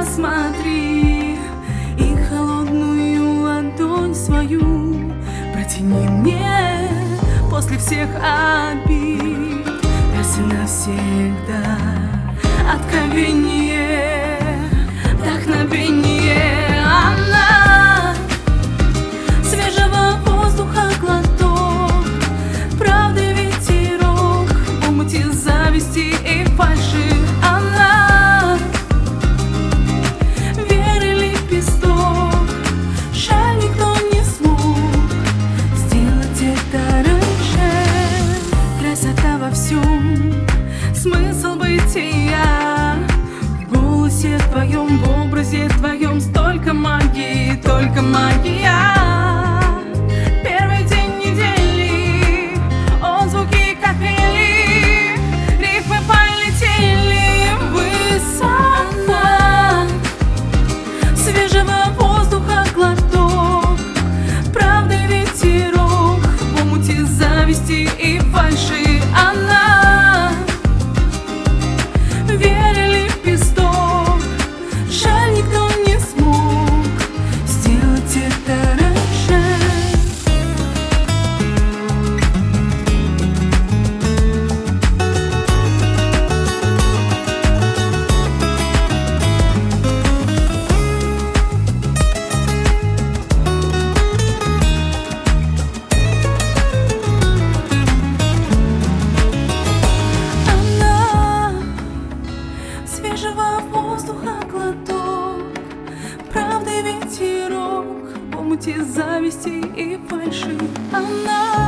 посмотри и холодную ладонь свою протяни мне после всех обид. Раз и навсегда откровение, вдохновение. Она свежего воздуха глоток, правды ветерок в омуте зависти и фальши. Она веры лепесток, жаль, никто не смог сделать это раньше. Красота во всем, смысл бытия в голосе твоем, в образе твоем. Столько магии, только магия. Первый день недели, отзвуки капели, рифмы полетели высоко. Свежего воздуха глоток, правды ветерок в омуте зависти и фальши. Она веры лепесток, жаль, никто не смог сделать это раньше. Она свежего воздуха глоток, правды ветерок в омуте зависти и фальши. Она